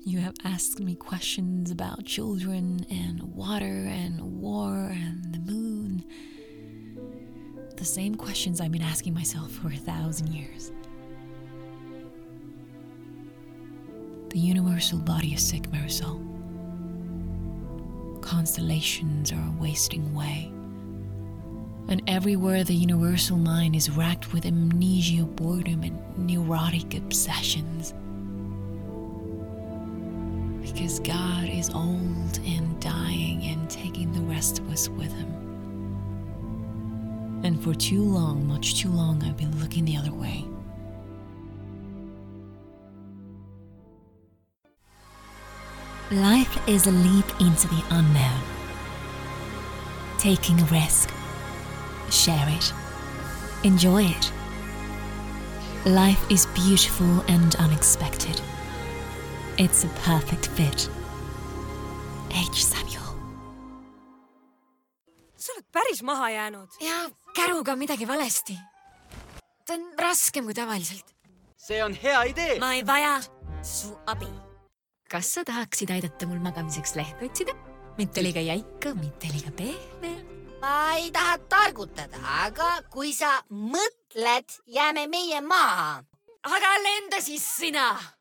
You have asked me questions about children and water and war and the moon. The same questions I've been asking myself for 1,000 years. The universal body is sick, Marisol. Constellations are wasting away. And everywhere the universal mind is racked with amnesia, boredom, and neurotic obsessions. Because God is old and dying and taking the rest of us with him. And for too long, much too long, I've been looking the other way. Life is a leap into the unknown. Taking a risk. Share it. Enjoy it. Life is beautiful and unexpected. It's a perfect fit. H. Samuel. Sa oled päris maha jäänud. Ja käruga on midagi valesti. Ta on raskem kui tavaliselt. See on hea idee. Ma ei vaja su abi. Kas sa tahaksid aidata mul magamiseks leht otsida? Mitte liiga jäika, mitte liiga pehme. Ma ei taha targutada, aga kui sa mõtled, jääme meie maha. Aga lenda siis sina!